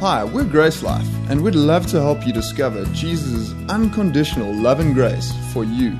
Hi, we're Grace Life, and we'd love to help you discover Jesus' unconditional love and grace for you.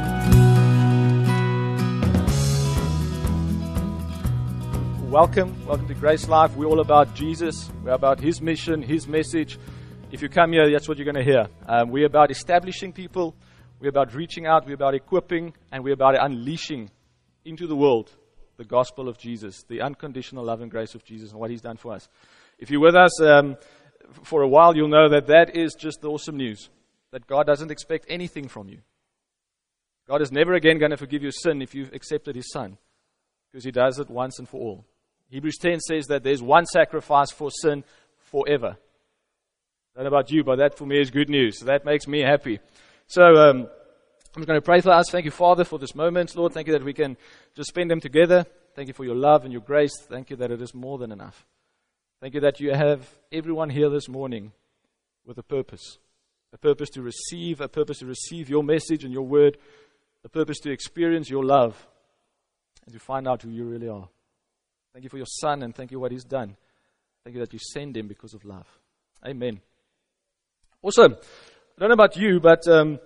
Welcome to Grace Life. We're all about Jesus. We're about His mission, His message. If you come here, that's what you're going to hear. We're about establishing people. We're about reaching out. We're about equipping. And we're about unleashing into the world the gospel of Jesus, the unconditional love and grace of Jesus and what He's done for us. If you're with us for a while, you'll know that that is just the awesome news, that God doesn't expect anything from you. God is never again going to forgive your sin if you've accepted His Son, because He does it once and for all. Hebrews 10 says that there's one sacrifice for sin forever. I don't know about you, but that for me is good news. So that makes me happy. So I'm just going to pray for us. Thank you, Father, for this moment. Lord, thank you that we can just spend them together. Thank you for your love and your grace. Thank you that it is more than enough. Thank you that you have everyone here this morning with a purpose to receive your message and your word, a purpose to experience your love and to find out who you really are. Thank you for your Son, and thank you for what He's done. Thank you that you send Him because of love. Amen. Awesome. I don't know about you, but the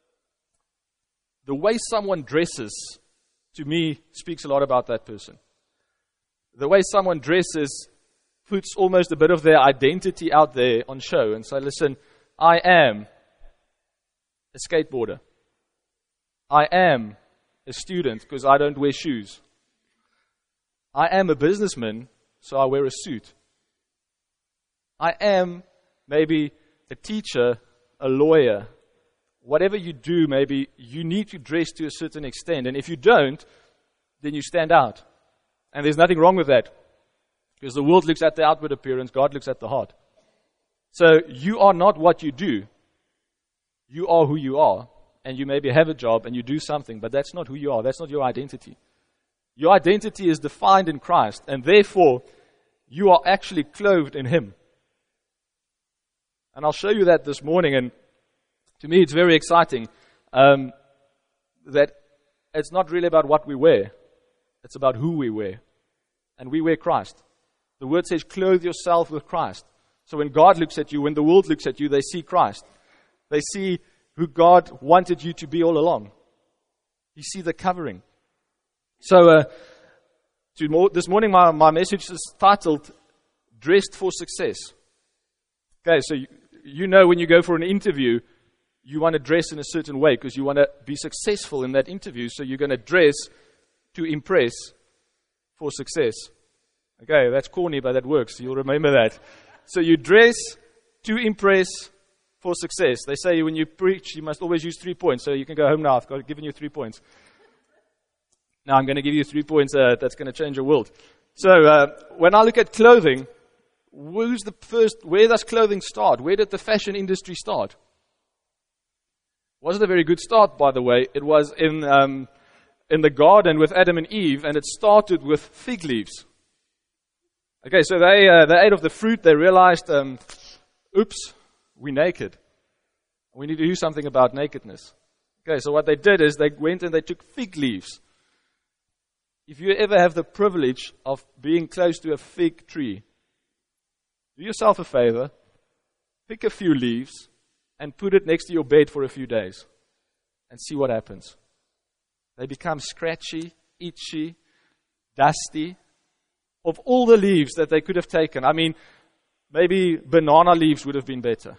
way someone dresses, to me, speaks a lot about that person. The way someone dresses puts almost a bit of their identity out there on show and say, listen, I am a skateboarder. I am a student because I don't wear shoes. I am a businessman, so I wear a suit. I am maybe a teacher, a lawyer. Whatever you do, maybe you need to dress to a certain extent. And if you don't, then you stand out. And there's nothing wrong with that. Because the world looks at the outward appearance, God looks at the heart. So you are not what you do. You are who you are. And you maybe have a job and you do something, but that's not who you are. That's not your identity. Your identity is defined in Christ, and therefore you are actually clothed in Him. And I'll show you that this morning, and to me it's very exciting that it's not really about what we wear. It's about who we wear. And we wear Christ. The word says, clothe yourself with Christ. So when God looks at you, when the world looks at you, they see Christ. They see who God wanted you to be all along. You see the covering. So this morning my message is titled, Dressed for Success. Okay, so you know when you go for an interview, you want to dress in a certain way because you want to be successful in that interview. So you're going to dress to impress for success. Okay, that's corny, but that works. You'll remember that. So you dress to impress for success. They say when you preach, you must always use 3 points. So you can go home now. I've given you 3 points. Now I'm going to give you 3 points that's going to change your world. So when I look at clothing, where does clothing start? Where did the fashion industry start? Wasn't a very good start, by the way. It was in the garden with Adam and Eve, and it started with fig leaves. Okay, so they ate of the fruit. They realized, oops, we're naked. We need to do something about nakedness. Okay, so what they did is they went and they took fig leaves. If you ever have the privilege of being close to a fig tree, do yourself a favor, pick a few leaves, and put it next to your bed for a few days, and see what happens. They become scratchy, itchy, dusty. Of all the leaves that they could have taken, I mean, maybe banana leaves would have been better.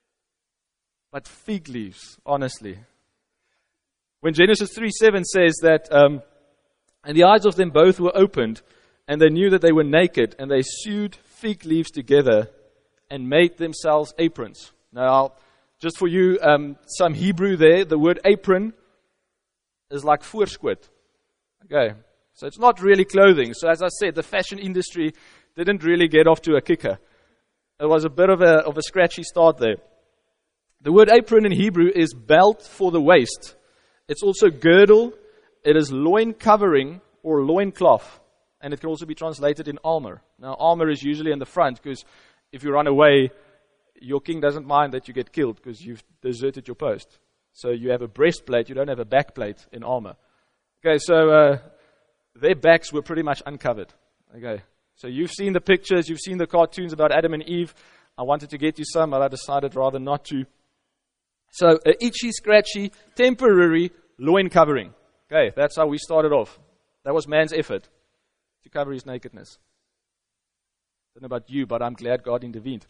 But fig leaves, honestly. When Genesis 3:7 says that, and the eyes of them both were opened, and they knew that they were naked, and they sewed fig leaves together and made themselves aprons. Now, just for you, some Hebrew there, the word apron is like voorskoot. Okay. So it's not really clothing. So as I said, the fashion industry didn't really get off to a kicker. It was a bit of a scratchy start there. The word apron in Hebrew is belt for the waist. It's also girdle. It is loin covering or loin cloth. And it can also be translated in armor. Now armor is usually in the front because if you run away, your king doesn't mind that you get killed because you've deserted your post. So you have a breastplate, you don't have a backplate in armor. Okay, so their backs were pretty much uncovered. Okay, so you've seen the pictures, you've seen the cartoons about Adam and Eve. I wanted to get you some, but I decided rather not to. So, an itchy, scratchy, temporary loin covering. Okay, that's how we started off. That was man's effort to cover his nakedness. I don't know about you, but I'm glad God intervened.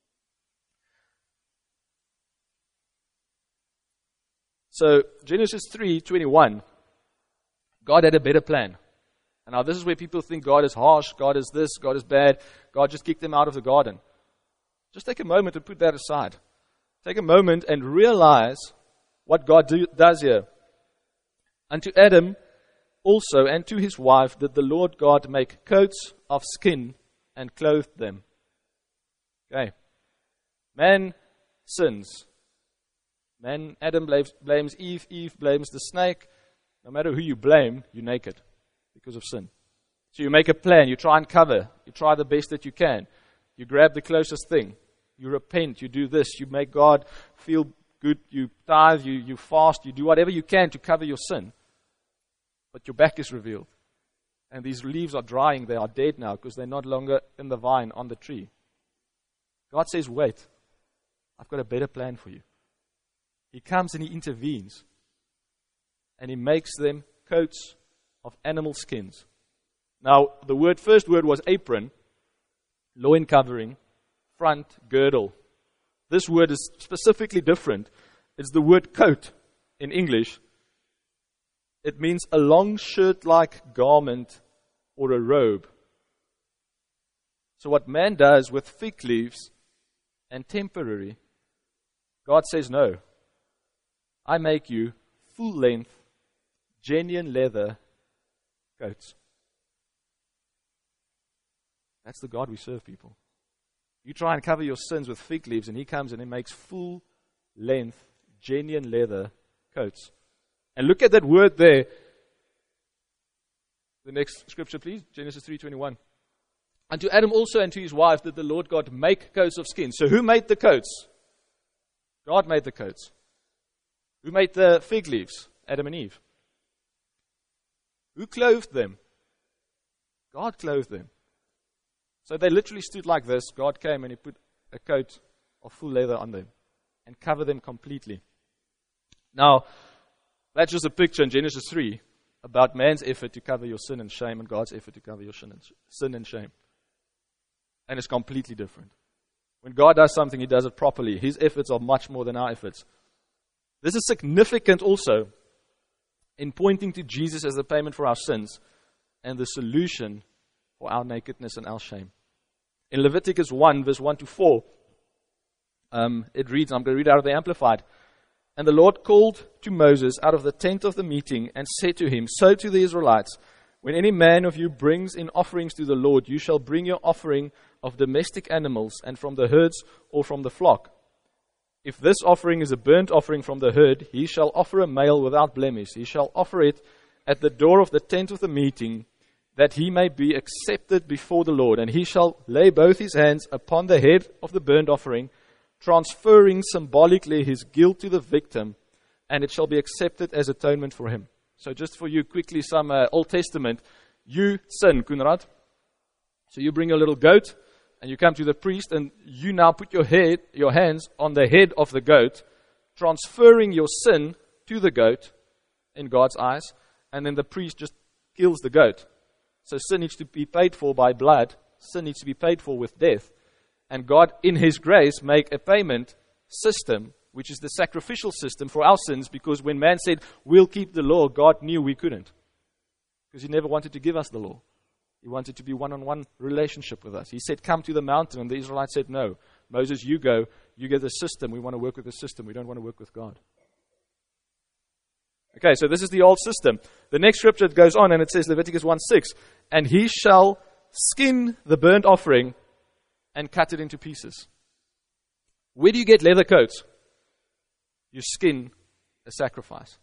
So, Genesis 3:21, God had a better plan. And now this is where people think God is harsh, God is this, God is bad, God just kicked them out of the garden. Just take a moment to put that aside. Take a moment and realize what God does here. Unto Adam also and to his wife did the Lord God make coats of skin and clothed them. Okay. Man sins. Adam blames Eve. Eve blames the snake. No matter who you blame, you're naked because of sin. So you make a plan. You try and cover. You try the best that you can. You grab the closest thing. You repent. You do this. You make God feel good. You tithe. You fast. You do whatever you can to cover your sin. But your back is revealed. And these leaves are drying. They are dead now because they're not longer in the vine on the tree. God says, wait. I've got a better plan for you. He comes and he intervenes. And he makes them coats of animal skins. Now, the first word was apron, loin covering, front, girdle. This word is specifically different. It's the word coat in English. It means a long shirt-like garment or a robe. So what man does with fig leaves and temporary, God says no. I make you full-length, genuine leather coats. That's the God we serve, people. You try and cover your sins with fig leaves, and he comes and he makes full-length, genuine leather coats. And look at that word there. The next scripture, please. Genesis 3:21. Unto Adam also and to his wife did the Lord God make coats of skin. So who made the coats? God made the coats. Who made the fig leaves? Adam and Eve. Who clothed them? God clothed them. So they literally stood like this. God came and he put a coat of full leather on them and covered them completely. Now, that's just a picture in Genesis 3 about man's effort to cover your sin and shame and God's effort to cover your sin and shame. And it's completely different. When God does something, he does it properly. His efforts are much more than our efforts. This is significant also in pointing to Jesus as the payment for our sins and the solution for our nakedness and our shame. In Leviticus 1, verse 1 to 4, it reads, I'm going to read out of the Amplified. And the Lord called to Moses out of the tent of the meeting and said to him, so to the Israelites, when any man of you brings in offerings to the Lord, you shall bring your offering of domestic animals and from the herds or from the flock. If this offering is a burnt offering from the herd, he shall offer a male without blemish. He shall offer it at the door of the tent of the meeting, that he may be accepted before the Lord. And he shall lay both his hands upon the head of the burnt offering, transferring symbolically his guilt to the victim, and it shall be accepted as atonement for him. So just for you, quickly, some Old Testament. You sin, Kunrad. So you bring a little goat, and you come to the priest, and you now put your hands on the head of the goat, transferring your sin to the goat in God's eyes, and then the priest just kills the goat. So sin needs to be paid for by blood. Sin needs to be paid for with death. And God, in his grace, make a payment system, which is the sacrificial system for our sins, because when man said, we'll keep the law, God knew we couldn't. Because he never wanted to give us the law. He wanted to be one-on-one relationship with us. He said, come to the mountain, and the Israelites said, no. Moses, you go. You get the system. We want to work with the system. We don't want to work with God. Okay, so this is the old system. The next scripture goes on, and it says, Leviticus 1:6, and he shall skin the burnt offering and cut it into pieces. Where do you get leather coats? You skin a sacrifice.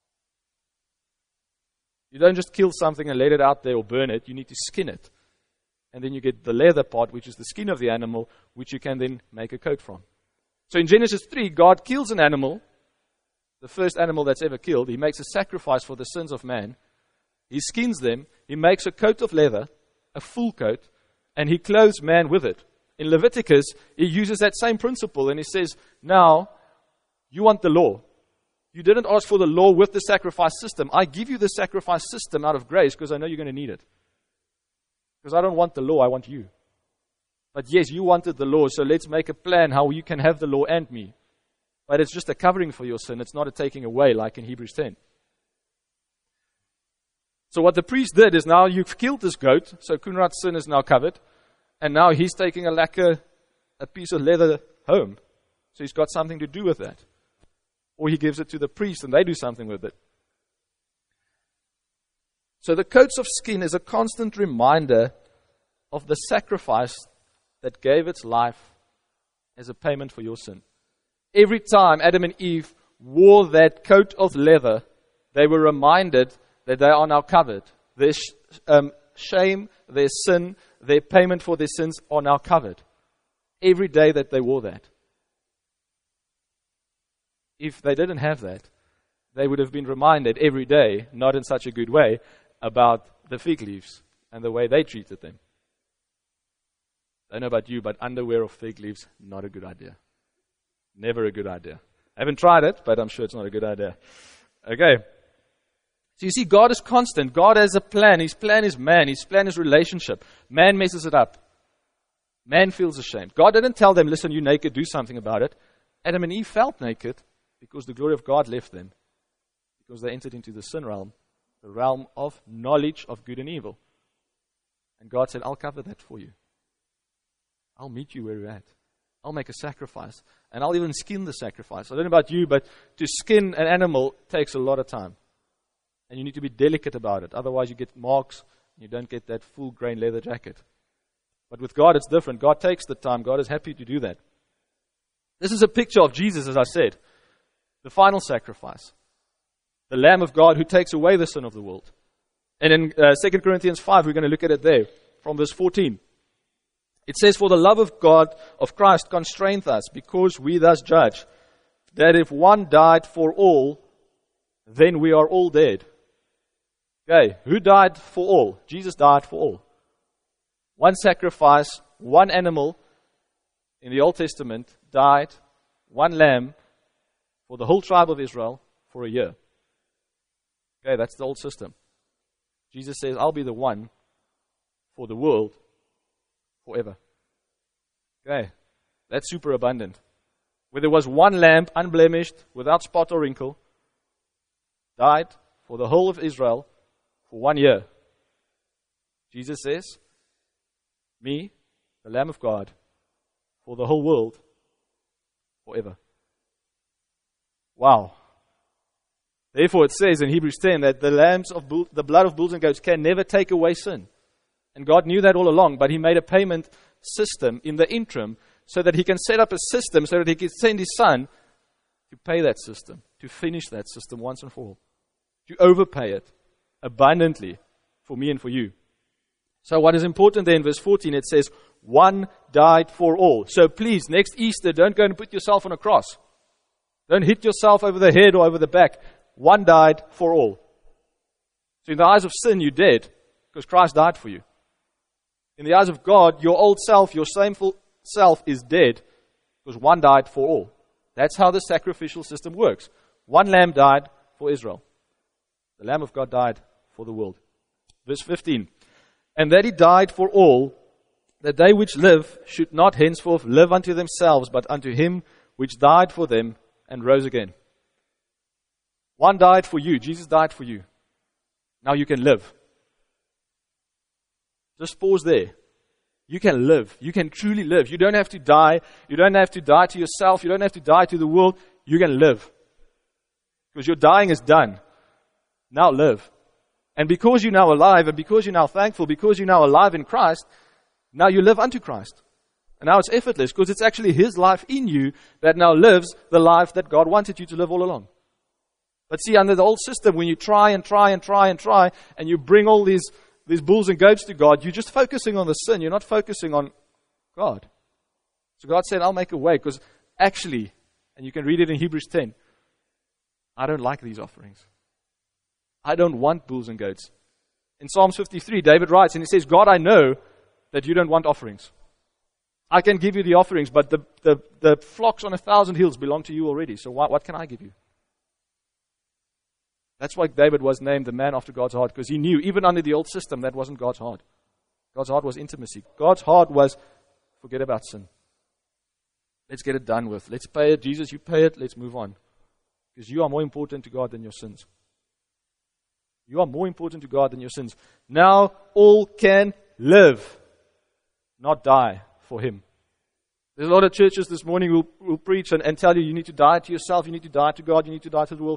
You don't just kill something and let it out there or burn it. You need to skin it. And then you get the leather part, which is the skin of the animal, which you can then make a coat from. So in Genesis 3, God kills an animal, the first animal that's ever killed. He makes a sacrifice for the sins of man. He skins them. He makes a coat of leather, a full coat, and he clothes man with it. in Leviticus, he uses that same principle and he says, now, you want the law. You didn't ask for the law with the sacrifice system. I give you the sacrifice system out of grace because I know you're going to need it. Because I don't want the law, I want you. But yes, you wanted the law, so let's make a plan how you can have the law and me. But it's just a covering for your sin. It's not a taking away like in Hebrews 10. So what the priest did is now you've killed this goat, so Kunrad's sin is now covered. And now he's taking a piece of leather home. So he's got something to do with that. Or he gives it to the priest and they do something with it. So the coats of skin is a constant reminder of the sacrifice that gave its life as a payment for your sin. Every time Adam and Eve wore that coat of leather, they were reminded that they are now covered. Their shame, their sin, their payment for their sins are now covered. Every day that they wore that. If they didn't have that, they would have been reminded every day, not in such a good way, about the fig leaves and the way they treated them. I don't know about you, but underwear of fig leaves, not a good idea. Never a good idea. I haven't tried it, but I'm sure it's not a good idea. Okay. So you see, God is constant. God has a plan. His plan is man. His plan is relationship. Man messes it up. Man feels ashamed. God didn't tell them, listen, you're naked, do something about it. Adam and Eve felt naked because the glory of God left them. Because they entered into the sin realm, the realm of knowledge of good and evil. And God said, I'll cover that for you. I'll meet you where you're at. I'll make a sacrifice. And I'll even skin the sacrifice. I don't know about you, but to skin an animal takes a lot of time. And you need to be delicate about it. Otherwise you get marks and you don't get that full grain leather jacket. But with God it's different. God takes the time. God is happy to do that. This is a picture of Jesus, as I said. The final sacrifice. The Lamb of God who takes away the sin of the world. And in 2 Corinthians 5, we're going to look at it there, from verse 14. It says, for the love of God, of Christ, constraineth us, because we thus judge, that if one died for all, then we are all dead. Okay, who died for all? Jesus died for all. One sacrifice, one animal in the Old Testament died, one lamb for the whole tribe of Israel for a year. Okay, that's the old system. Jesus says, I'll be the one for the world forever. Okay, that's super abundant. Where there was one lamb, unblemished, without spot or wrinkle, died for the whole of Israel for 1 year. Jesus says, me, the Lamb of God, for the whole world forever. Wow. Therefore it says in Hebrews 10 that the blood of bulls and goats can never take away sin. And God knew that all along, but He made a payment system in the interim so that He can set up a system so that He can send His Son to pay that system, to finish that system once and for all, to overpay it abundantly for me and for you. So what is important there in verse 14, it says, one died for all. So please, next Easter, don't go and put yourself on a cross. Don't hit yourself over the head or over the back. One died for all. So in the eyes of sin, you're dead because Christ died for you. In the eyes of God, your old self, your shameful self is dead because one died for all. That's how the sacrificial system works. One lamb died for Israel. The Lamb of God died for the world. Verse 15. And that He died for all, that they which live should not henceforth live unto themselves, but unto Him which died for them and rose again. One died for you. Jesus died for you. Now you can live. Just pause there. You can live. You can truly live. You don't have to die. You don't have to die to yourself. You don't have to die to the world. You can live. Because your dying is done. Now live. And because you're now alive, and because you're now thankful, because you're now alive in Christ, now you live unto Christ. And now it's effortless because it's actually His life in you that now lives the life that God wanted you to live all along. But see, under the old system, when you try and try and try and try, and you bring all these bulls and goats to God, you're just focusing on the sin. You're not focusing on God. So God said, I'll make a way, because actually, and you can read it in Hebrews 10, I don't like these offerings. I don't want bulls and goats. In Psalms 53, David writes, and he says, God, I know that you don't want offerings. I can give you the offerings, but the flocks on 1,000 hills belong to you already. So what can I give you? That's why David was named the man after God's heart, because he knew, even under the old system, that wasn't God's heart. God's heart was intimacy. God's heart was, forget about sin. Let's get it done with. Let's pay it. Jesus, you pay it. Let's move on. Because you are more important to God than your sins. You are more important to God than your sins. Now all can live, not die for Him. There's a lot of churches this morning who will preach and tell you need to die to yourself, you need to die to God, you need to die to the world.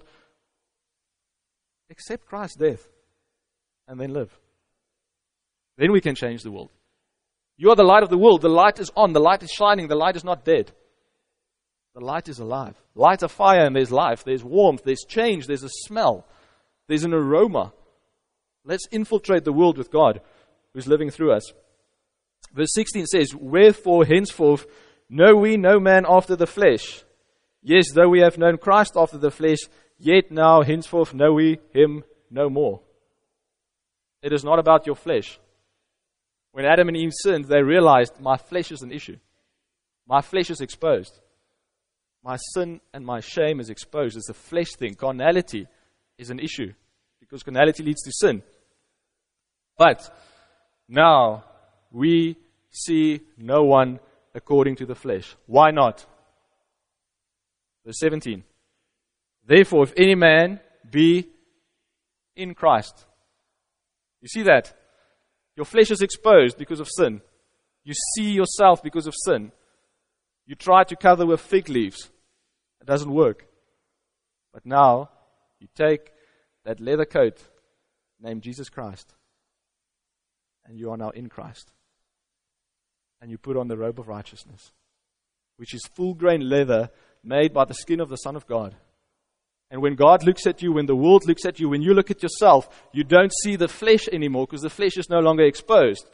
Accept Christ's death and then live. Then we can change the world. You are the light of the world. The light is on. The light is shining. The light is not dead. The light is alive. Light a fire and there's life. There's warmth. There's change. There's a smell. There's an aroma. Let's infiltrate the world with God who's living through us. Verse 16 says, Wherefore henceforth know we no man after the flesh. Yes, though we have known Christ after the flesh, yet now henceforth know we Him no more. It is not about your flesh. When Adam and Eve sinned, they realized, my flesh is an issue. My flesh is exposed. My sin and my shame is exposed. It's a flesh thing. Carnality is an issue, because carnality leads to sin. But now we see no one according to the flesh. Why not? Verse 17. Therefore, if any man be in Christ. You see that? Your flesh is exposed because of sin. You see yourself because of sin. You try to cover with fig leaves. It doesn't work. But now, you take that leather coat named Jesus Christ, and you are now in Christ. And you put on the robe of righteousness, which is full-grain leather made by the skin of the Son of God. And when God looks at you, when the world looks at you, when you look at yourself, you don't see the flesh anymore, because the flesh is no longer exposed.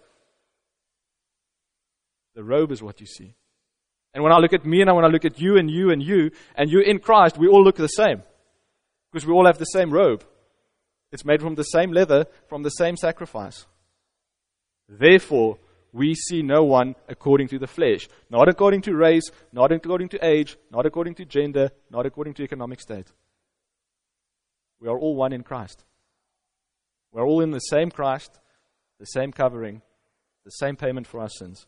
The robe is what you see. And when I look at me, and when I look at you, and you, and you, and you're in Christ, we all look the same. Because we all have the same robe. It's made from the same leather, from the same sacrifice. Therefore, we see no one according to the flesh. Not according to race, not according to age, not according to gender, not according to economic state. We are all one in Christ. We are all in the same Christ, the same covering, the same payment for our sins.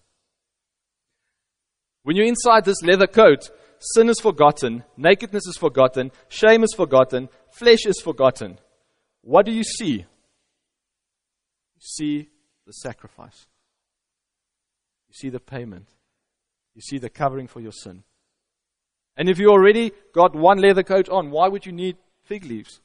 When you're inside this leather coat, sin is forgotten, nakedness is forgotten, shame is forgotten, flesh is forgotten. What do you see? You see the sacrifice. You see the payment. You see the covering for your sin. And if you already got one leather coat on, why would you need fig leaves?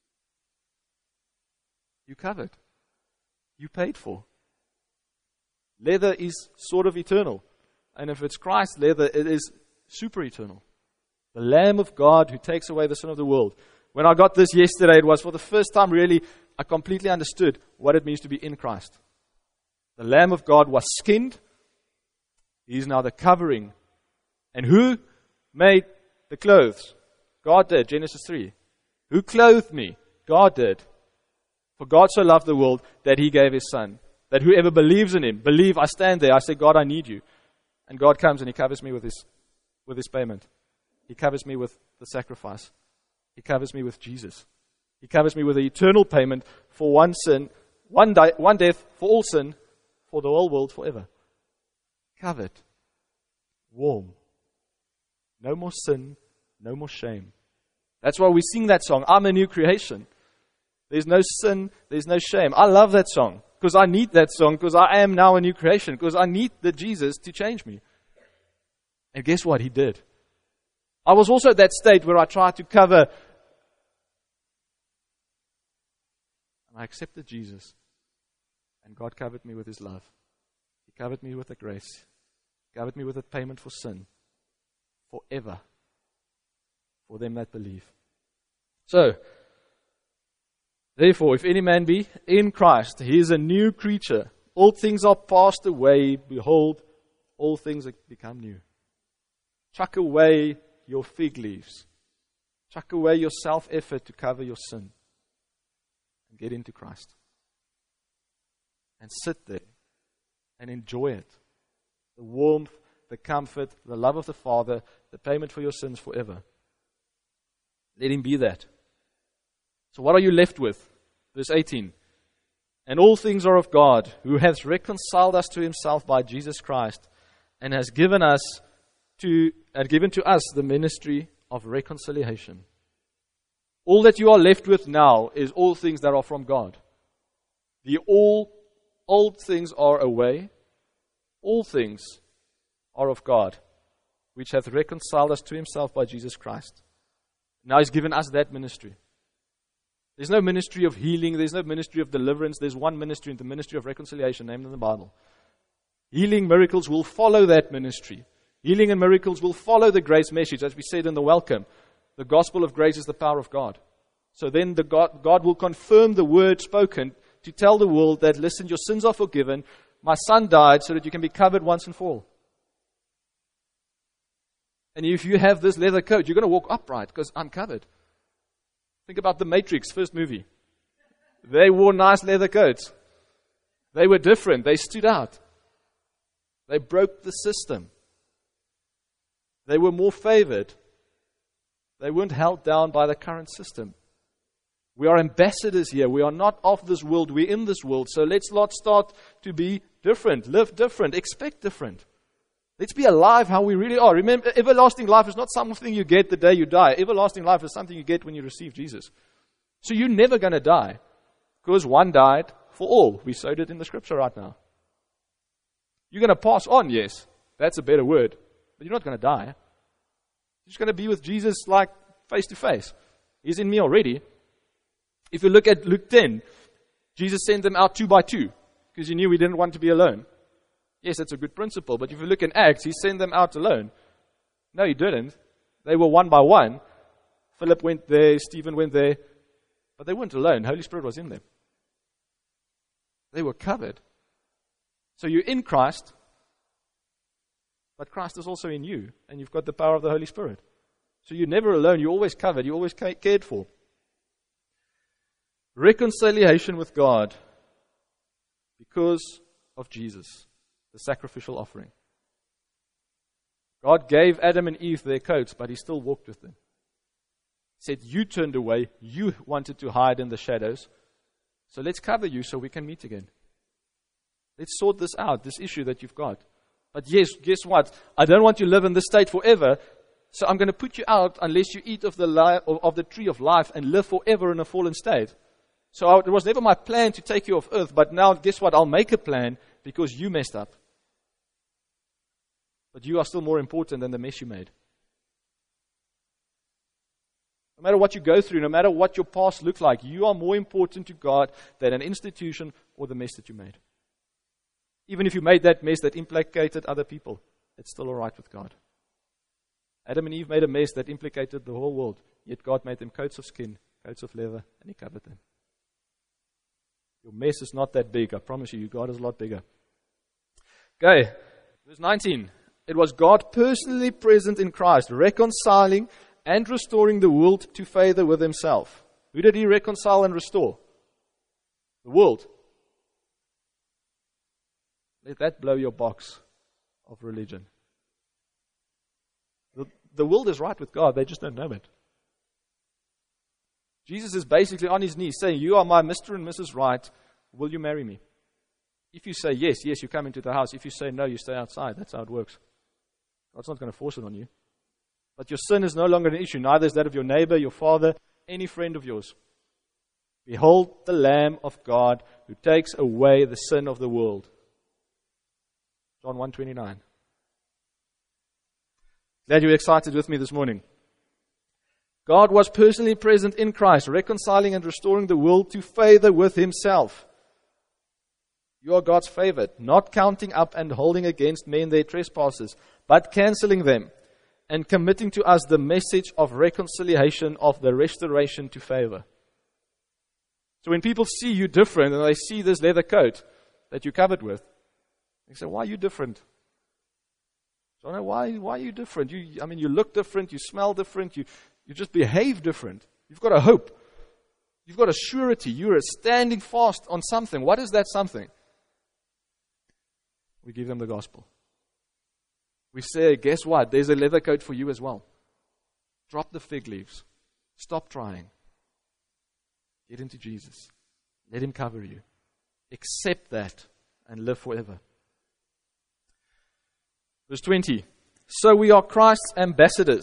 You covered. You paid for. Leather is sort of eternal. And if it's Christ's leather, it is super eternal. The Lamb of God who takes away the sin of the world. When I got this yesterday, it was for the first time really, I completely understood what it means to be in Christ. The Lamb of God was skinned. He is now the covering. And who made the clothes? God did, Genesis 3. Who clothed me? God did. For God so loved the world that He gave His Son. That whoever believes in Him, believe, I stand there, I say, God, I need you. And God comes and He covers me with His payment. He covers me with the sacrifice. He covers me with Jesus. He covers me with the eternal payment for one sin, one death for all sin, for the whole world forever. Covered. Warm. No more sin, no more shame. That's why we sing that song, I'm a new creation. There's no sin, there's no shame. I love that song, because I need that song, because I am now a new creation, because I need the Jesus to change me. And guess what? He did. I was also at that state where I tried to cover, and I accepted Jesus. And God covered me with His love. He covered me with the grace. He covered me with the payment for sin. Forever. For them that believe. So, therefore, if any man be in Christ, he is a new creature. All things are passed away. Behold, all things have become new. Chuck away your fig leaves. Chuck away your self-effort to cover your sin. And get into Christ. And sit there and enjoy it. The warmth, the comfort, the love of the Father, the payment for your sins forever. Let Him be that. So what are you left with? Verse 18. And all things are of God, who hath reconciled us to Himself by Jesus Christ, and has given to us the ministry of reconciliation. All that you are left with now is all things that are from God. All old things are away. All things are of God, which hath reconciled us to Himself by Jesus Christ. Now He's given us that ministry. There's no ministry of healing. There's no ministry of deliverance. There's one ministry, the ministry of reconciliation, named in the Bible. Healing miracles will follow that ministry. Healing and miracles will follow the grace message, as we said in the welcome. The gospel of grace is the power of God. So then God will confirm the word spoken to tell the world that, listen, your sins are forgiven. My Son died so that you can be covered once and for all. And if you have this leather coat, you're going to walk upright because I'm covered. Think about the Matrix, first movie. They wore nice leather coats. They were different. They stood out. They broke the system. They were more favored. They weren't held down by the current system. We are ambassadors here. We are not of this world. We're in this world. So let's not start to be different, live different, expect different. Let's be alive how we really are. Remember, everlasting life is not something you get the day you die. Everlasting life is something you get when you receive Jesus. So you're never going to die because one died for all. We showed it in the scripture right now. You're going to pass on, yes. That's a better word. But you're not going to die. You're just going to be with Jesus like face to face. He's in me already. If you look at Luke 10, Jesus sent them out 2 by 2 because He knew we didn't want to be alone. Yes, that's a good principle. But if you look in Acts, He sent them out alone. No, He didn't. They were 1 by 1. Philip went there, Stephen went there. But they weren't alone. Holy Spirit was in them. They were covered. So you're in Christ, but Christ is also in you. And you've got the power of the Holy Spirit. So you're never alone. You're always covered. You're always cared for. Reconciliation with God because of Jesus, the sacrificial offering. God gave Adam and Eve their coats, but He still walked with them. He said, you turned away. You wanted to hide in the shadows. So let's cover you so we can meet again. Let's sort this out, this issue that you've got. But yes, guess what? I don't want you to live in this state forever, so I'm going to put you out unless you eat of the tree of life and live forever in a fallen state. So it was never my plan to take you off earth, but now guess what? I'll make a plan because you messed up. But you are still more important than the mess you made. No matter what you go through, no matter what your past looks like, you are more important to God than an institution or the mess that you made. Even if you made that mess that implicated other people, it's still all right with God. Adam and Eve made a mess that implicated the whole world, yet God made them coats of skin, coats of leather, and He covered them. Your mess is not that big, I promise you. God is a lot bigger. Okay, verse 19. It was God personally present in Christ, reconciling and restoring the world to favor with Himself. Who did He reconcile and restore? The world. Let that blow your box of religion. The world is right with God, they just don't know it. Jesus is basically on His knees saying, you are my Mr. and Mrs. Right, will you marry me? If you say yes, you come into the house. If you say no, you stay outside. That's how it works. God's not going to force it on you. But your sin is no longer an issue. Neither is that of your neighbor, your father, any friend of yours. Behold the Lamb of God who takes away the sin of the world. John 1:29. Glad you're excited with me this morning. God was personally present in Christ, reconciling and restoring the world to favor with Himself. You are God's favorite, not counting up and holding against men their trespasses, but canceling them and committing to us the message of reconciliation, of the restoration to favor. So when people see you different and they see this leather coat that you're covered with, they say, why are you different? So, why are you different? You look different, you smell different, you just behave different. You've got a hope. You've got a surety. You are standing fast on something. What is that something? We give them the gospel. we say, guess what? There's a leather coat for you as well. Drop the fig leaves. Stop trying. Get into Jesus. Let Him cover you. Accept that and live forever. Verse 20. So we are Christ's ambassadors.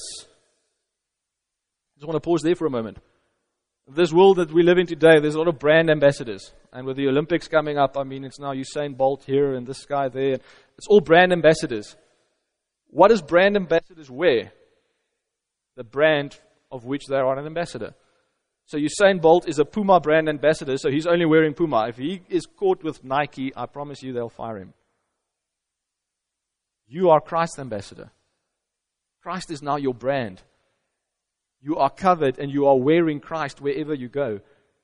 I just want to pause there for a moment. This world that we live in today, there's a lot of brand ambassadors. And with the Olympics coming up, I mean, it's now Usain Bolt here and this guy there. It's all brand ambassadors. What does brand ambassadors wear? The brand of which they are an ambassador. So Usain Bolt is a Puma brand ambassador, so he's only wearing Puma. If he is caught with Nike, I promise you they'll fire him. You are Christ's ambassador. Christ is now your brand. You are covered and you are wearing Christ wherever you go.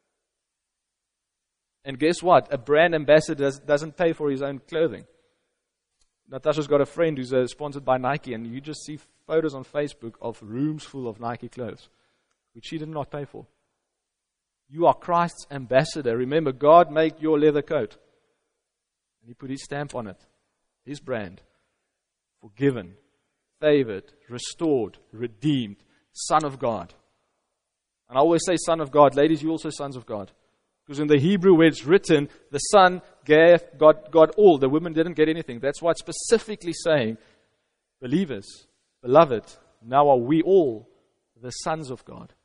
And guess what? A brand ambassador doesn't pay for his own clothing. Natasha's got a friend who's sponsored by Nike, and you just see photos on Facebook of rooms full of Nike clothes, which she did not pay for. You are Christ's ambassador. Remember, God made your leather coat, and He put His stamp on it, His brand. Forgiven, favored, restored, redeemed, Son of God. And I always say Son of God. Ladies, you also sons of God. Because in the Hebrew where it's written, the Son gave God all. The women didn't get anything. That's why it's specifically saying, believers, beloved, now are we all the sons of God.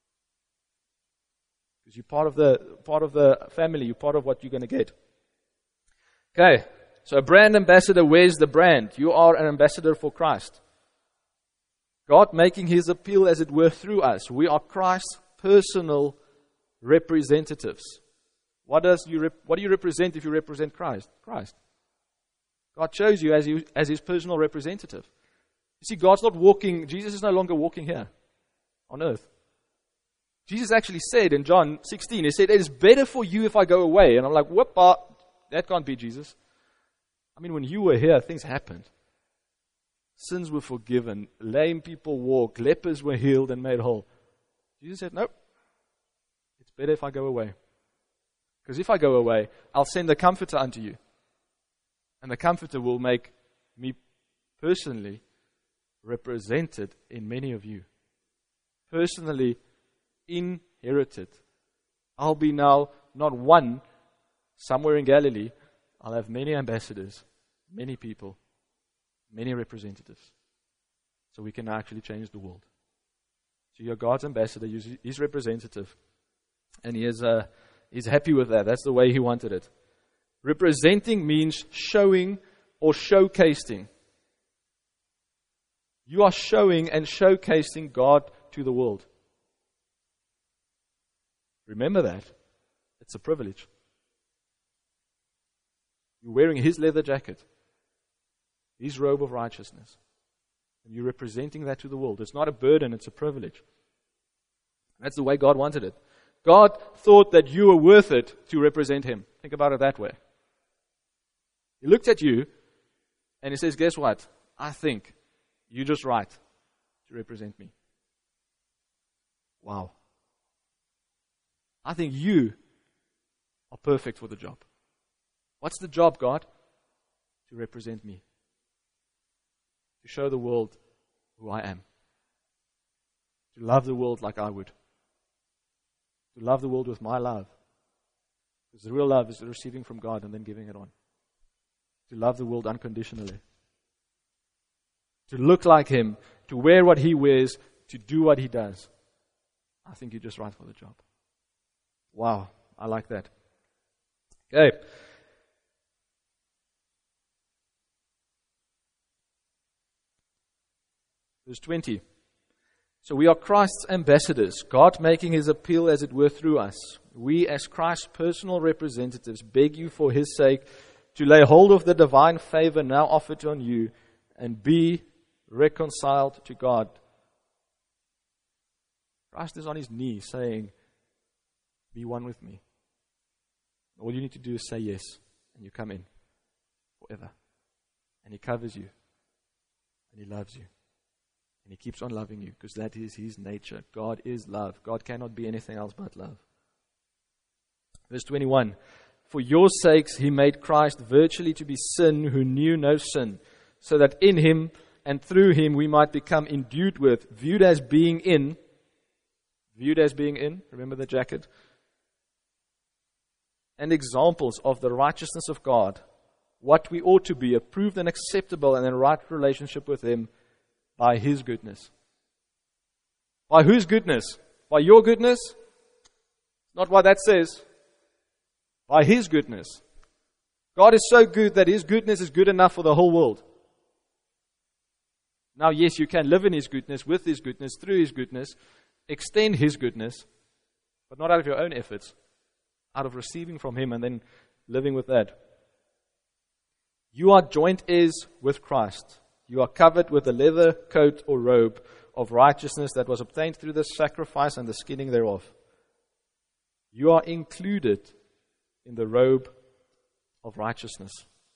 Because you're part of the family. You're part of what you're going to get. Okay, so a brand ambassador wears the brand. You are an ambassador for Christ. God making His appeal, as it were, through us. We are Christ's personal representatives. What do you represent if you represent Christ? Christ. God chose you as His personal representative. You see, God's not walking, Jesus is no longer walking here on earth. Jesus actually said in John 16, He said, it is better for you if I go away. And I'm like, whoop, that can't be Jesus. I mean, when you were here, things happened. Sins were forgiven. Lame people walked. Lepers were healed and made whole. Jesus said, nope. It's better if I go away. Because if I go away, I'll send the Comforter unto you. And the Comforter will make me personally represented in many of you. Personally inherited. I'll be now not one somewhere in Galilee. I'll have many ambassadors, many people, many representatives. So we can actually change the world. So you're God's ambassador, His representative. And He's happy with that. That's the way He wanted it. Representing means showing or showcasing. You are showing and showcasing God to the world. Remember that. It's a privilege. You're wearing His leather jacket, His robe of righteousness. And you're representing that to the world. It's not a burden, it's a privilege. That's the way God wanted it. God thought that you were worth it to represent Him. Think about it that way. He looked at you and He says, guess what? I think you're just right to represent me. Wow. I think you are perfect for the job. What's the job, God? To represent me. To show the world who I am. To love the world like I would. To love the world with my love. Because the real love is receiving from God and then giving it on. To love the world unconditionally. To look like Him. To wear what He wears. To do what He does. I think you're just right for the job. Wow, I like that. Okay. Verse 20. So we are Christ's ambassadors, God making His appeal as it were through us. We as Christ's personal representatives beg you for His sake to lay hold of the divine favor now offered on you and be reconciled to God. Christ is on His knees saying, be one with me. All you need to do is say yes, and you come in forever. And He covers you, and He loves you. And He keeps on loving you because that is His nature. God is love. God cannot be anything else but love. Verse 21. For your sakes He made Christ virtually to be sin who knew no sin, so that in Him and through him we might become endued with, viewed as being in, remember the jacket? And examples of the righteousness of God, what we ought to be, approved and acceptable and in right relationship with him by his goodness. By whose goodness? By your goodness? Not what that says. By his goodness. God is so good that his goodness is good enough for the whole world. Now, yes, you can live in his goodness, with his goodness, through his goodness, extend his goodness, but not out of your own efforts, out of receiving from him and then living with that. You are joint heirs with Christ. You are covered with a leather coat or robe of righteousness that was obtained through the sacrifice and the skinning thereof. You are included in the robe of righteousness.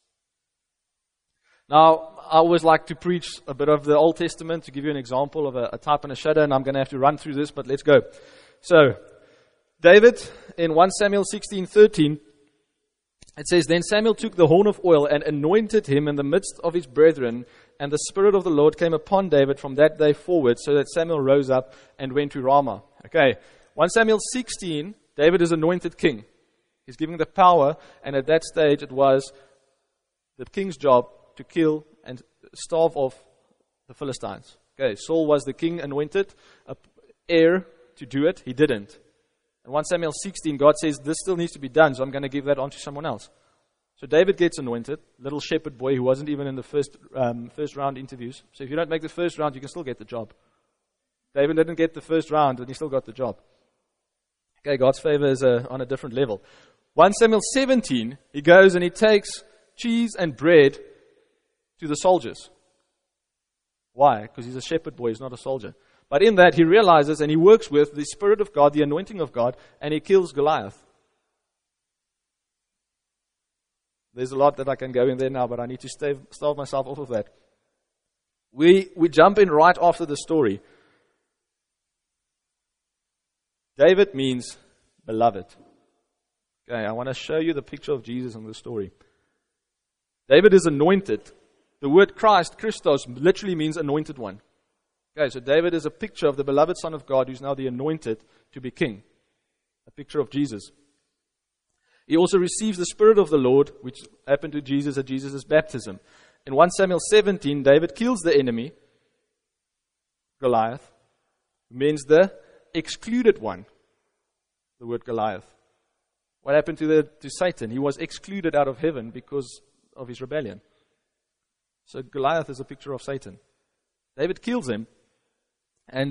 Now, I always like to preach a bit of the Old Testament to give you an example of a type and a shadow, and I'm going to have to run through this, but let's go. So, David, in 1 Samuel 16:13, it says, Then Samuel took the horn of oil and anointed him in the midst of his brethren, and the Spirit of the Lord came upon David from that day forward, so that Samuel rose up and went to Ramah. Okay, 1 Samuel 16, David is anointed king. He's giving the power, and at that stage it was the king's job to kill and starve off the Philistines. Okay, Saul was the king anointed, heir to do it. He didn't. In 1 Samuel 16, God says, this still needs to be done, so I'm going to give that on to someone else. So David gets anointed, little shepherd boy who wasn't even in the first round interviews. So if you don't make the first round, you can still get the job. David didn't get the first round, and he still got the job. Okay, God's favor is on a different level. 1 Samuel 17, he goes and he takes cheese and bread to the soldiers. Why? Because he's a shepherd boy, he's not a soldier. But in that, he realizes and he works with the Spirit of God, the anointing of God, and he kills Goliath. There's a lot that I can go in there now, but I need to stave myself off of that. We jump in right after the story. David means beloved. Okay, I want to show you the picture of Jesus in the story. David is anointed. The word Christ, Christos, literally means anointed one. Okay, so David is a picture of the beloved Son of God who's now the anointed to be king. A picture of Jesus. He also receives the Spirit of the Lord, which happened to Jesus at Jesus' baptism. In 1 Samuel 17, David kills the enemy, Goliath, means the excluded one, the word Goliath. What happened to Satan? He was excluded out of heaven because of his rebellion. So Goliath is a picture of Satan. David kills him. And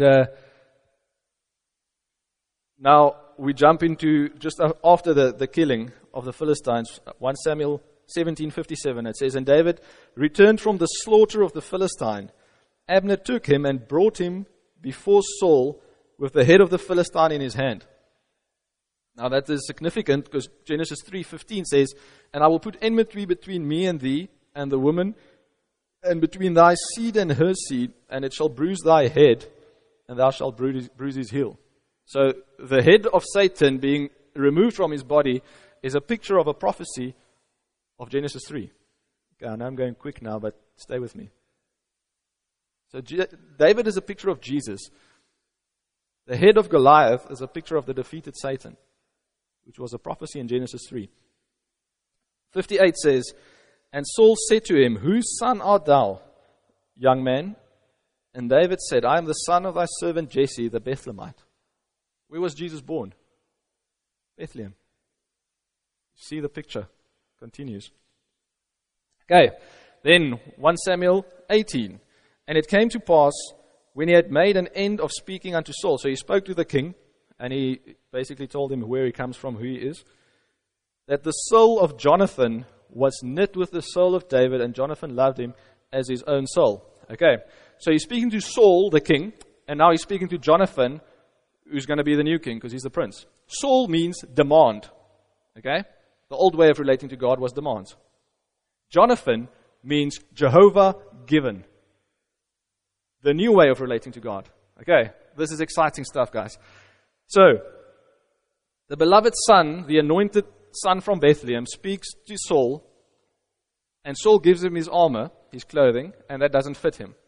now we jump into just after the killing of the Philistines, 1 Samuel 17:57. It says, And David returned from the slaughter of the Philistine. Abner took him and brought him before Saul with the head of the Philistine in his hand. Now that is significant because Genesis 3:15 says, And I will put enmity between me and thee and the woman, and between thy seed and her seed, and it shall bruise thy head, and thou shalt bruise his heel. So the head of Satan being removed from his body is a picture of a prophecy of Genesis 3. Okay, I know I'm going quick now, but stay with me. So David is a picture of Jesus. The head of Goliath is a picture of the defeated Satan, which was a prophecy in Genesis 3. 58 says, And Saul said to him, Whose son art thou, young man? And David said, I am the son of thy servant Jesse, the Bethlehemite. Where was Jesus born? Bethlehem. See the picture. Continues. Okay, then 1 Samuel 18. And it came to pass, when he had made an end of speaking unto Saul, so he spoke to the king, and he basically told him where he comes from, who he is, that the soul of Jonathan was knit with the soul of David, and Jonathan loved him as his own soul. Okay, so he's speaking to Saul, the king, and now he's speaking to Jonathan, who's going to be the new king, because he's the prince. Saul means demand. Okay? The old way of relating to God was demands. Jonathan means Jehovah given. The new way of relating to God. Okay? This is exciting stuff, guys. So, the beloved son, the anointed son from Bethlehem, speaks to Saul, and Saul gives him his armor, his clothing, and that doesn't fit him.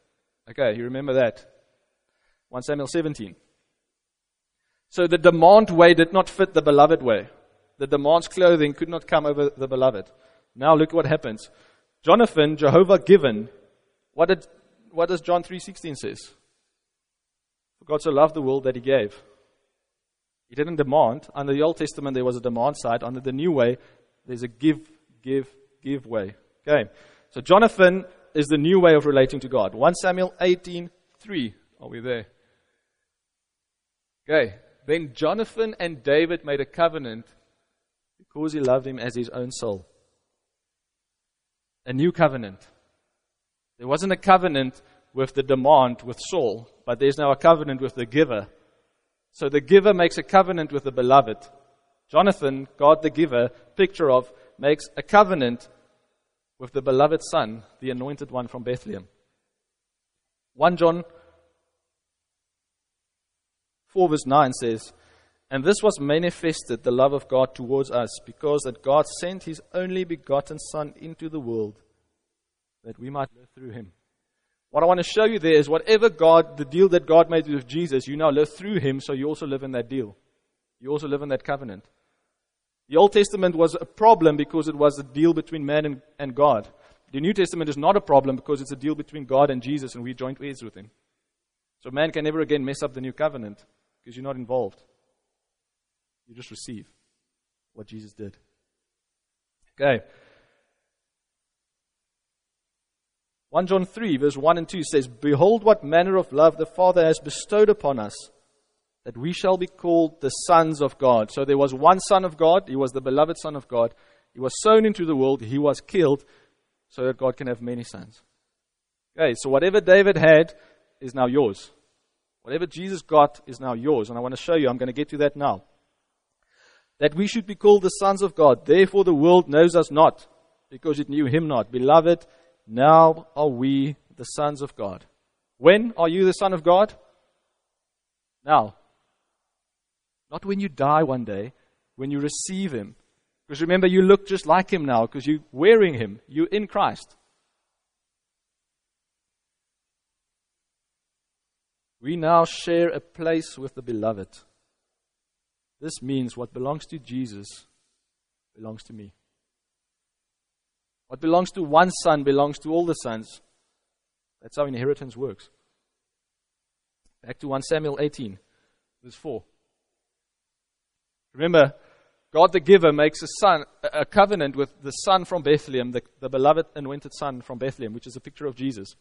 Okay, you remember that. 1 Samuel 17. So the demand way did not fit the beloved way. The demand's clothing could not come over the beloved. Now look what happens. Jonathan, Jehovah given. What does John 3:16 says? For God so loved the world that he gave. He didn't demand. Under the Old Testament there was a demand side. Under the new way, there's a give way. Okay. So Jonathan is the new way of relating to God. 1 Samuel 18:3. Are we there? Okay. Then Jonathan and David made a covenant because he loved him as his own soul. A new covenant. There wasn't a covenant with the demand with Saul, but there's now a covenant with the giver. So the giver makes a covenant with the beloved. Jonathan, God the giver, picture of, makes a covenant with the beloved son, the anointed one from Bethlehem. 1 John 4 verse 9 says, and this was manifested, the love of God towards us, because that God sent his only begotten Son into the world, that we might live through him. What I want to show you there is whatever the deal that God made with Jesus, you now live through him, so you also live in that deal. You also live in that covenant. The Old Testament was a problem because it was a deal between man and God. The New Testament is not a problem because it's a deal between God and Jesus, and we joint heirs with him. So man can never again mess up the new covenant because you're not involved. You just receive what Jesus did. Okay. 1 John 3 verse 1 and 2 says, behold what manner of love the Father has bestowed upon us, that we shall be called the sons of God. So there was one Son of God. He was the beloved Son of God. He was sown into the world. He was killed so that God can have many sons. Okay, so whatever David had is now yours. Whatever Jesus got is now yours. And I want to show you, I'm going to get to that now. That we should be called the sons of God. Therefore the world knows us not, because it knew him not. Beloved, now are we the sons of God. When are you the son of God? Now. Not when you die one day, when you receive him. Because remember, you look just like him now, because you're wearing him. You're in Christ. We now share a place with the beloved. This means what belongs to Jesus belongs to me. What belongs to one son belongs to all the sons. That's how inheritance works. Back to 1 Samuel 18, verse 4. Remember, God the giver makes a covenant with the son from Bethlehem, the beloved anointed son from Bethlehem, which is a picture of Jesus.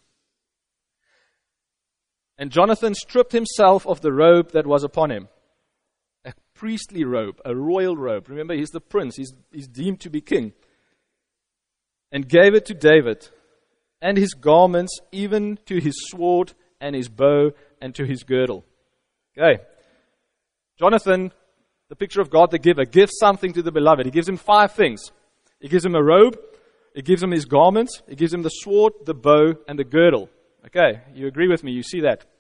And Jonathan stripped himself of the robe that was upon him. A priestly robe, a royal robe. Remember, he's the prince. He's deemed to be king. And gave it to David, and his garments, even to his sword and his bow and to his girdle. Okay. Jonathan, the picture of God the giver, gives something to the beloved. He gives him 5 things. He gives him a robe. He gives him his garments. He gives him the sword, the bow, and the girdle. Okay, you agree with me. You see that.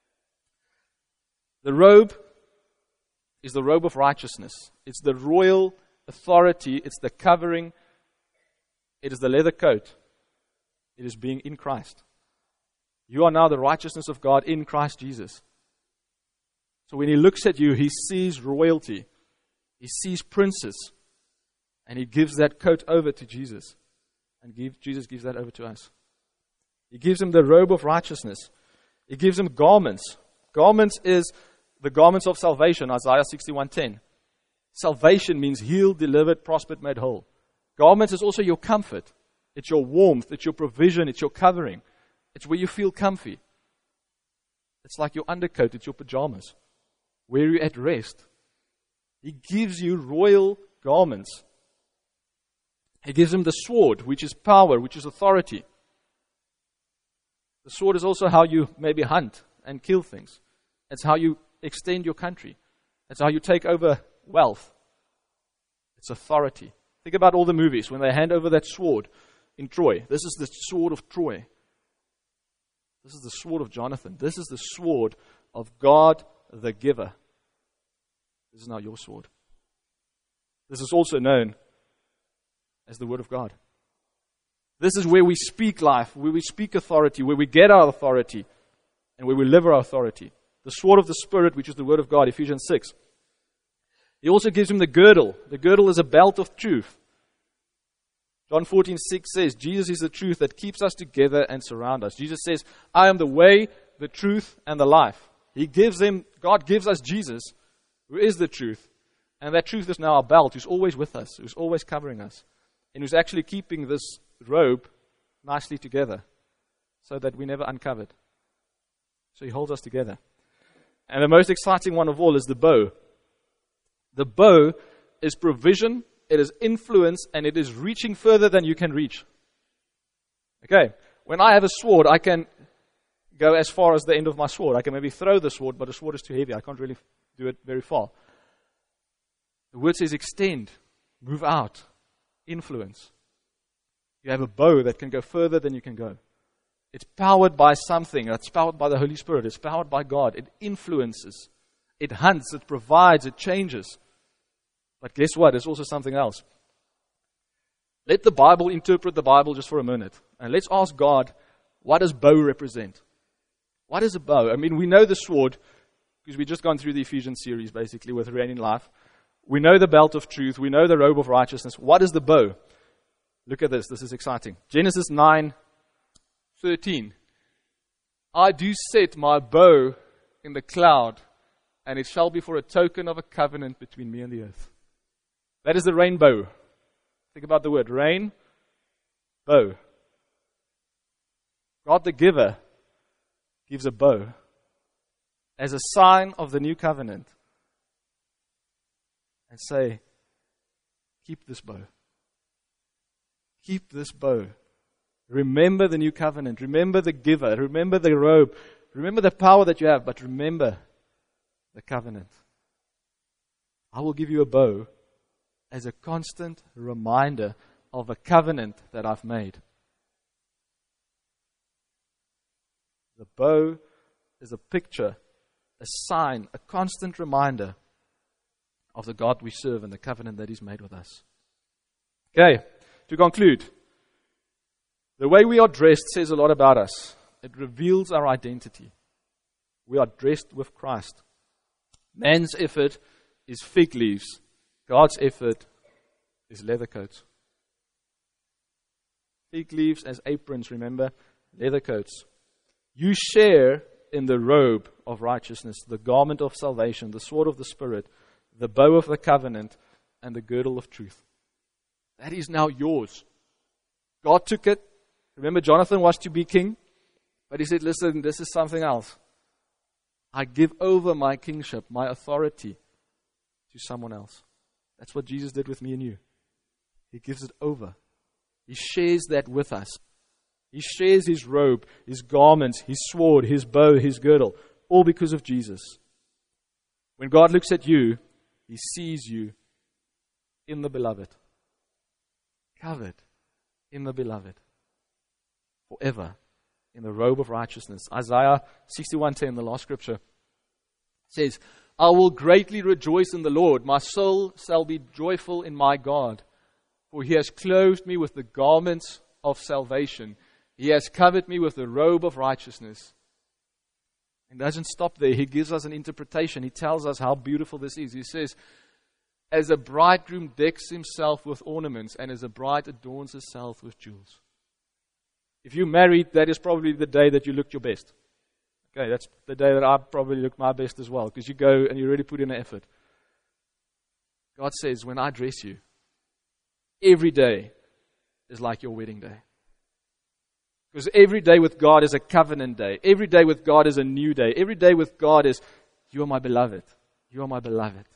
The robe is the robe of righteousness. It's the royal authority. It's the covering. It is the leather coat. It is being in Christ. You are now the righteousness of God in Christ Jesus. So when he looks at you, he sees royalty. He sees princes. And he gives that coat over to Jesus. And Jesus gives that over to us. He gives him the robe of righteousness. He gives him garments. Garments is the garments of salvation, Isaiah 61:10. Salvation means healed, delivered, prospered, made whole. Garments is also your comfort. It's your warmth. It's your provision. It's your covering. It's where you feel comfy. It's like your undercoat. It's your pajamas. Where you're at rest. He gives you royal garments. He gives him the sword, which is power, which is authority. The sword is also how you maybe hunt and kill things. It's how you extend your country. It's how you take over wealth. It's authority. Think about all the movies when they hand over that sword in Troy. This is the sword of Troy. This is the sword of Jonathan. This is the sword of God the giver. This is now your sword. This is also known as the Word of God. This is where we speak life, where we speak authority, where we get our authority. and where we live our authority. The sword of the Spirit, which is the Word of God, Ephesians 6. He also gives him the girdle. The girdle is a belt of truth. John 14:6 says, Jesus is the truth that keeps us together and surround us. Jesus says, I am the way, the truth, and the life. God gives us Jesus, who is the truth. And that truth is now our belt, who's always with us, who's always covering us, and who's actually keeping this robe nicely together so that we never uncover it. So he holds us together. And the most exciting one of all is the bow. The bow is provision, it is influence, and it is reaching further than you can reach. Okay, when I have a sword, I can go as far as the end of my sword. I can maybe throw the sword, but the sword is too heavy. I can't really do it very far. The word says extend, move out, influence. You have a bow that can go further than you can go. It's powered by something. It's powered by the Holy Spirit. It's powered by God. It influences. It hunts. It provides. It changes. But guess what? There's also something else. Let the Bible interpret the Bible just for a minute. And let's ask God, what does bow represent? What is a bow? I mean, we know the sword, because we've just gone through the Ephesians series, basically, with Reigning Life. We know the belt of truth. We know the robe of righteousness. What is the bow? Look at this. This is exciting. Genesis 9:13. I do set my bow in the cloud, and it shall be for a token of a covenant between me and the earth. That is the rainbow. Think about the word rain, bow. God the giver gives a bow as a sign of the new covenant. And say, keep this bow. Keep this bow. Remember the new covenant. Remember the giver. Remember the robe. Remember the power that you have, but remember the covenant. I will give you a bow as a constant reminder of a covenant that I've made. The bow is a picture, a sign, a constant reminder of the God we serve and the covenant that He's made with us. Okay, to conclude, the way we are dressed says a lot about us. It reveals our identity. We are dressed with Christ. Man's effort is fig leaves. God's effort is leather coats. Fig leaves as aprons, remember? Leather coats. You share in the robe of righteousness, the garment of salvation, the sword of the Spirit, the bow of the covenant, and the girdle of truth. That is now yours. God took it. Remember, Jonathan was to be king, but he said, listen, this is something else. I give over my kingship, my authority, to someone else. That's what Jesus did with me and you. He gives it over. He shares that with us. He shares His robe, His garments, His sword, His bow, His girdle, all because of Jesus. When God looks at you, He sees you in the beloved, covered in the beloved, forever in the robe of righteousness. Isaiah 61:10, the last scripture, says, I will greatly rejoice in the Lord. My soul shall be joyful in my God, for He has clothed me with the garments of salvation. He has covered me with the robe of righteousness. And doesn't stop there. He gives us an interpretation. He tells us how beautiful this is. He says, as a bridegroom decks himself with ornaments, and as a bride adorns herself with jewels. If you're married, that is probably the day that you looked your best. Okay, that's the day that I probably look my best as well, because you go and you really put in an effort. God says, when I dress you, every day is like your wedding day. Because every day with God is a covenant day. Every day with God is a new day. Every day with God is, you are my beloved. You are my beloved.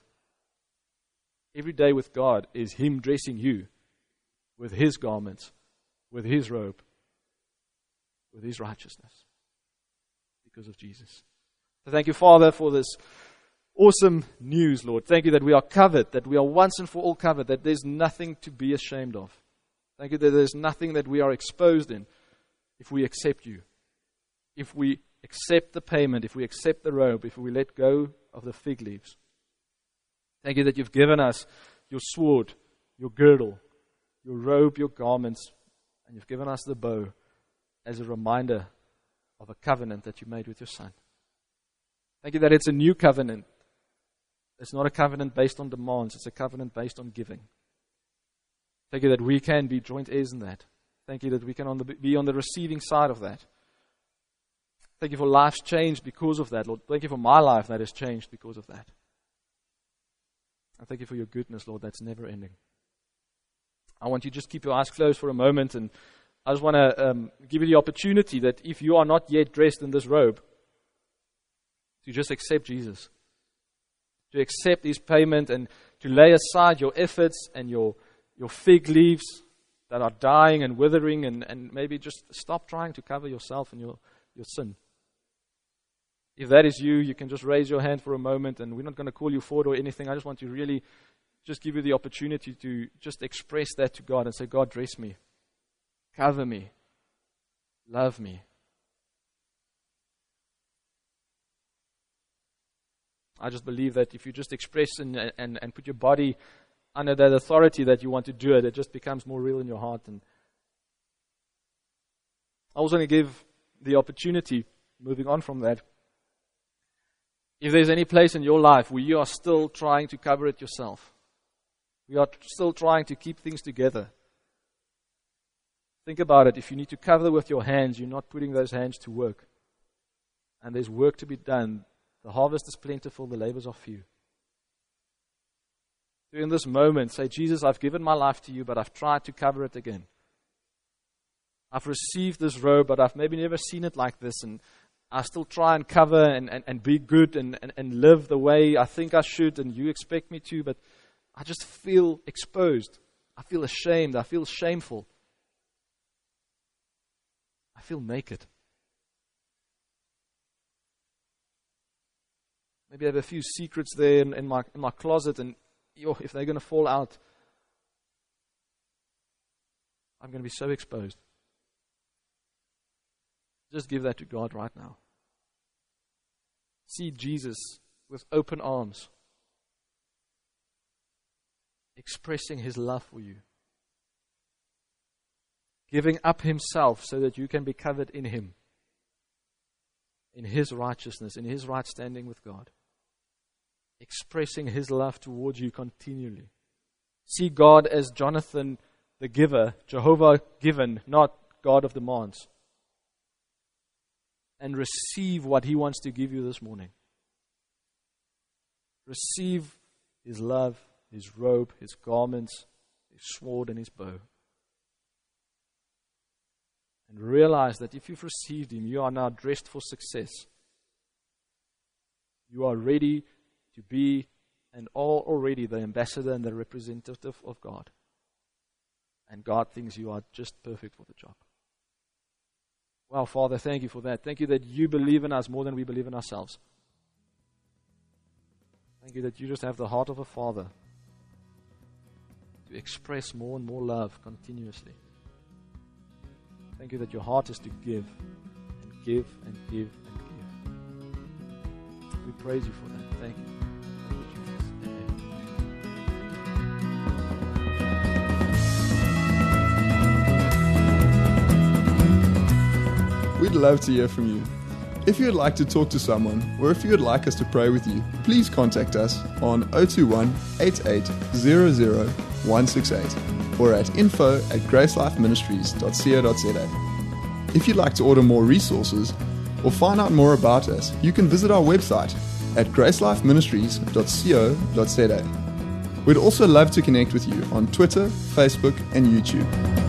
Every day with God is Him dressing you with His garments, with His robe, with His righteousness. Because of Jesus. So thank you, Father, for this awesome news, Lord. Thank you that we are covered, that we are once and for all covered, that there's nothing to be ashamed of. Thank you that there's nothing that we are exposed in if we accept you. If we accept the payment, if we accept the robe, if we let go of the fig leaves. Thank you that you've given us your sword, your girdle, your robe, your garments, and you've given us the bow as a reminder of a covenant that you made with your Son. Thank you that it's a new covenant. It's not a covenant based on demands. It's a covenant based on giving. Thank you that we can be joint heirs in that. Thank you that we can be on the receiving side of that. Thank you for life's changed because of that, Lord. Thank you for my life that has changed because of that. And thank you for your goodness, Lord, that's never ending. I want you to just keep your eyes closed for a moment, and I just want to give you the opportunity that if you are not yet dressed in this robe, to just accept Jesus. To accept His payment and to lay aside your efforts and your fig leaves that are dying and withering, and maybe just stop trying to cover yourself and your sin. If that is you, you can just raise your hand for a moment, and we're not going to call you forward or anything. I just want to really just give you the opportunity to just express that to God and say, God, dress me, cover me, love me. I just believe that if you just express and put your body under that authority that you want to do it, it just becomes more real in your heart. And I also want to give the opportunity, moving on from that, if there's any place in your life where you are still trying to cover it yourself, we are still trying to keep things together, think about it. If you need to cover with your hands, you're not putting those hands to work. And there's work to be done. The harvest is plentiful, the labors are few. So in this moment, say, Jesus, I've given my life to you, but I've tried to cover it again. I've received this robe, but I've maybe never seen it like this, and I still try and cover and be good and live the way I think I should and you expect me to, but I just feel exposed. I feel ashamed. I feel shameful. I feel naked. Maybe I have a few secrets there in my closet, and if they're going to fall out, I'm going to be so exposed. Just give that to God right now. See Jesus with open arms, expressing His love for you, giving up Himself so that you can be covered in Him, in His righteousness, in His right standing with God, expressing His love towards you continually. See God as Jonathan the giver, Jehovah given, not God of demands. And receive what He wants to give you this morning. Receive His love, His robe, His garments, His sword, and His bow. And realize that if you've received Him, you are now dressed for success. You are ready to be and are already the ambassador and the representative of God. And God thinks you are just perfect for the job. Well, Father, thank you for that. Thank you that you believe in us more than we believe in ourselves. Thank you that you just have the heart of a father to express more and more love continuously. Thank you that your heart is to give and give and give and give. We praise you for that. Thank you. Thank you, Jesus. Amen. We'd love to hear from you. If you would like to talk to someone, or if you would like us to pray with you, please contact us on 021 8800 168 or at info@gracelifeministries.co.za. If you'd like to order more resources or find out more about us, you can visit our website at gracelifeministries.co.za. We'd also love to connect with you on Twitter, Facebook, and YouTube.